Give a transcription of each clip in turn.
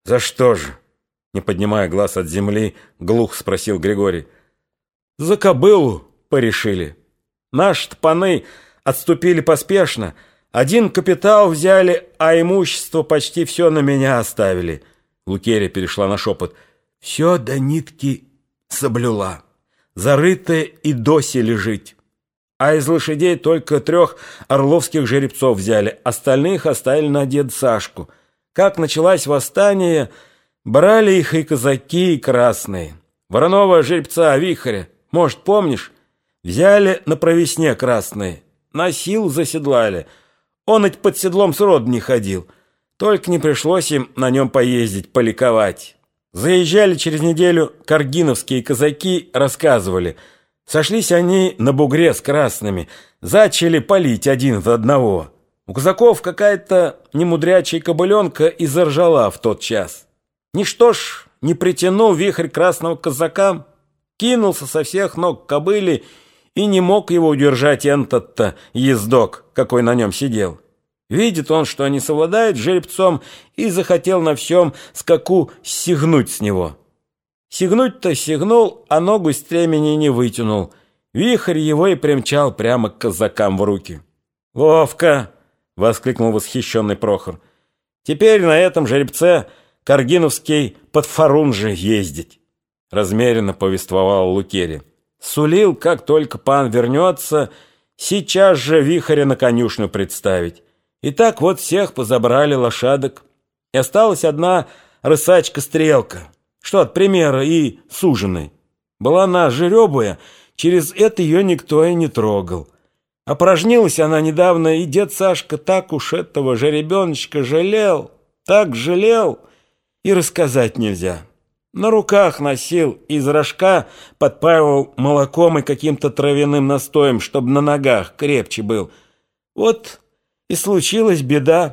За что же? Не поднимая глаз от земли, глух спросил Григорий. За кобылу порешили. Наши паны отступили поспешно. Один капитал взяли, а имущество почти все на меня оставили. Лукерья перешла на шепот. Все до нитки соблюла. Зарытая и доси лежит. А из лошадей только 3 орловских жеребцов взяли, остальных оставили на деда Сашку. Как началось восстание, брали их и казаки, и красные. Вороного жеребца Вихря, может, помнишь? Взяли на провесне красные, на силу заседлали. Он ведь под седлом сроду не ходил. Только не пришлось им на нем поездить, поликовать. Заезжали через неделю каргиновские казаки, рассказывали. Сошлись они на бугре с красными, зачали палить один в одного. У казаков какая-то немудрячая кобыленка и заржала в тот час. Ничто ж не притянул Вихрь красного к казакам, кинулся со всех ног к кобыле и не мог его удержать этот-то ездок, какой на нем сидел. Видит он, что не совладает с жеребцом, и захотел на всем скаку сигнуть с него. Сигнуть-то сигнул, а ногу с стремени не вытянул. Вихрь его и примчал прямо к казакам в руки. «Ловко!» — воскликнул восхищенный Прохор. «Теперь на этом жеребце каргиновский подфарун же ездить!» Размеренно повествовал Лукерья. Сулил, как только пан вернется, сейчас же Вихря на конюшню представить. И так вот всех позабрали лошадок. И осталась одна рысачка-стрелка, что от примера и суженой. Была она жеребая, через это ее никто и не трогал. Опорожнилась она недавно, и дед Сашка так уж этого жеребеночка жалел, так жалел, и рассказать нельзя. На руках носил, из рожка подпаивал молоком и каким-то травяным настоем, чтобы на ногах крепче был. Вот и случилась беда.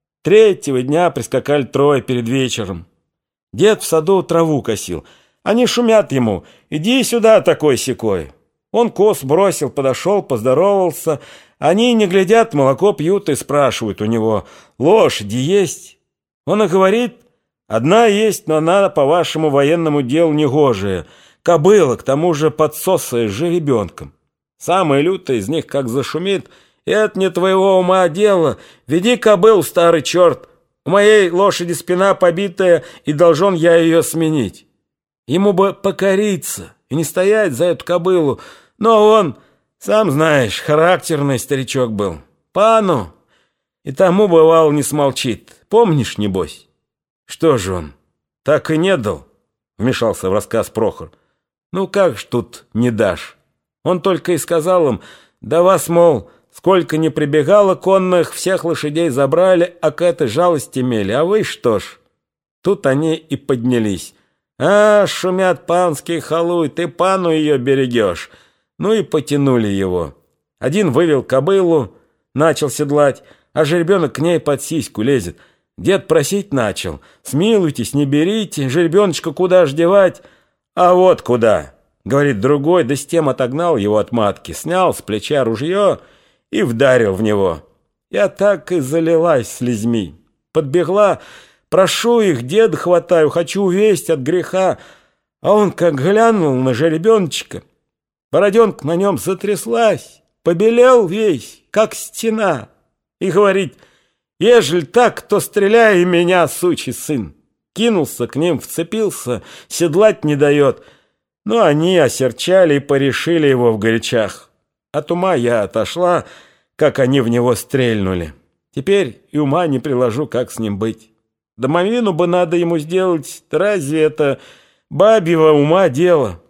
3-го дня прискакали 3 перед вечером. Дед в саду траву косил. Они шумят ему: «Иди сюда, такой-сякой». Он коз бросил, подошел, поздоровался. Они не глядят, молоко пьют и спрашивают у него: «Лошади есть?» Он и говорит: «Одна есть, но она по вашему военному делу негожая. Кобыла, к тому же подсосая с жеребенком. Самое лютое из них как зашумит: это не твоего ума дело. Веди кобылу, старый черт. У моей лошади спина побитая, и должен я ее сменить». Ему бы покориться и не стоять за эту кобылу, но он, сам знаешь, характерный старичок был. Пану и тому, бывало, не смолчит. Помнишь, небось? Что же он, так и не дал? Вмешался в рассказ Прохор. Ну как ж тут не дашь? Он только и сказал им: да вас, мол, сколько не прибегало конных, всех лошадей забрали, а к этой жалости имели. А вы что ж? Тут они и поднялись. «А, шумят панские халуй, ты пану ее берегешь». Ну и потянули его. Один вывел кобылу, начал седлать, а жеребенок к ней под сиську лезет. Дед просить начал: «Смилуйтесь, не берите, жеребеночка куда ж девать?» «А вот куда», — говорит другой, да с тем отогнал его от матки, снял с плеча ружье и вдарил в него. Я так и залилась слезьми. Подбегла: «Прошу их, деда хватаю, хочу весть от греха». А он как глянул на жеребеночка, бороденка на нем затряслась, побелел весь, как стена, и говорит: «Ежели так, то стреляй меня, сучий сын». Кинулся к ним, вцепился, седлать не дает. Но они осерчали и порешили его в горячах. От ума я отошла, как они в него стрельнули. Теперь и ума не приложу, как с ним быть. Домовину бы надо ему сделать, разве это бабьего ума дело?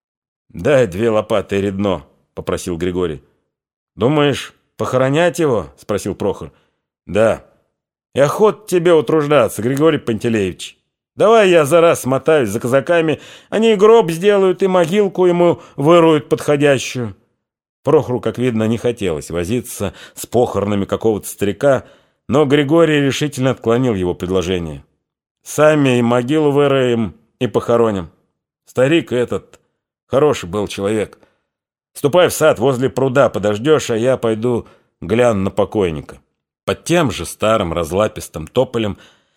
«Дай 2 лопаты и редно», — попросил Григорий. «Думаешь, похоронять его?» — спросил Прохор. «Да. И охота тебе утруждаться, Григорий Пантелеевич. Давай я за раз смотаюсь за казаками, они и гроб сделают, и могилку ему выруют подходящую». Прохору, как видно, не хотелось возиться с похоронами какого-то старика, но Григорий решительно отклонил его предложение. «Сами и могилу выроем, и похороним. Старик этот хороший был человек. Ступай в сад, возле пруда подождешь, а я пойду гляну на покойника». Под тем же старым разлапистым тополем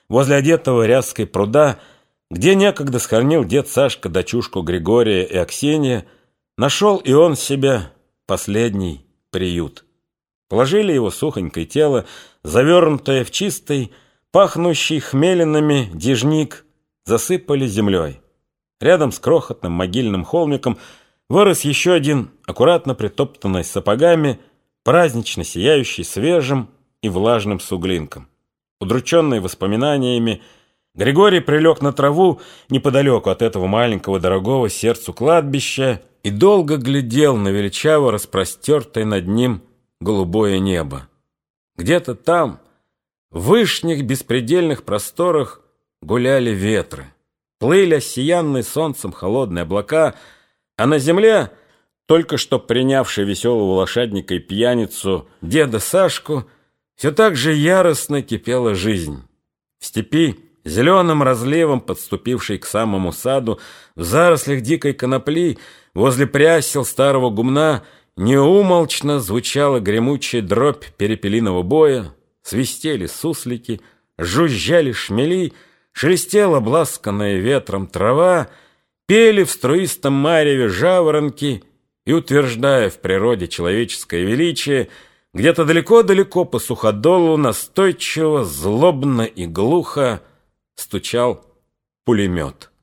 возле одетого ряской пруда, где некогда схоронил дед Сашка дочушку Григория и Аксения, нашел и он себя последний приют. Положили его сухонькое тело, завернутое в чистый, пахнущий хмелинами дежник, засыпали землей. Рядом с крохотным могильным холмиком вырос еще один, аккуратно притоптанный сапогами, празднично сияющий свежим и влажным суглинком. Удрученный воспоминаниями, Григорий прилег на траву неподалеку от этого маленького дорогого сердцу кладбища и долго глядел на величаво распростертое над ним голубое небо. Где-то там, в вышних беспредельных просторах, гуляли ветры. Плыли осиянные солнцем холодные облака, а на земле, только что принявший веселого лошадника и пьяницу деда Сашку, все так же яростно кипела жизнь. В степи, зеленым разливом подступившей к самому саду, в зарослях дикой конопли, возле прясел старого гумна, неумолчно звучала гремучая дробь перепелиного боя, свистели суслики, жужжали шмели, шелестела обласканная ветром трава, пели в струистом мареве жаворонки и, утверждая в природе человеческое величие, где-то далеко-далеко по суходолу настойчиво, злобно и глухо стучал пулемет.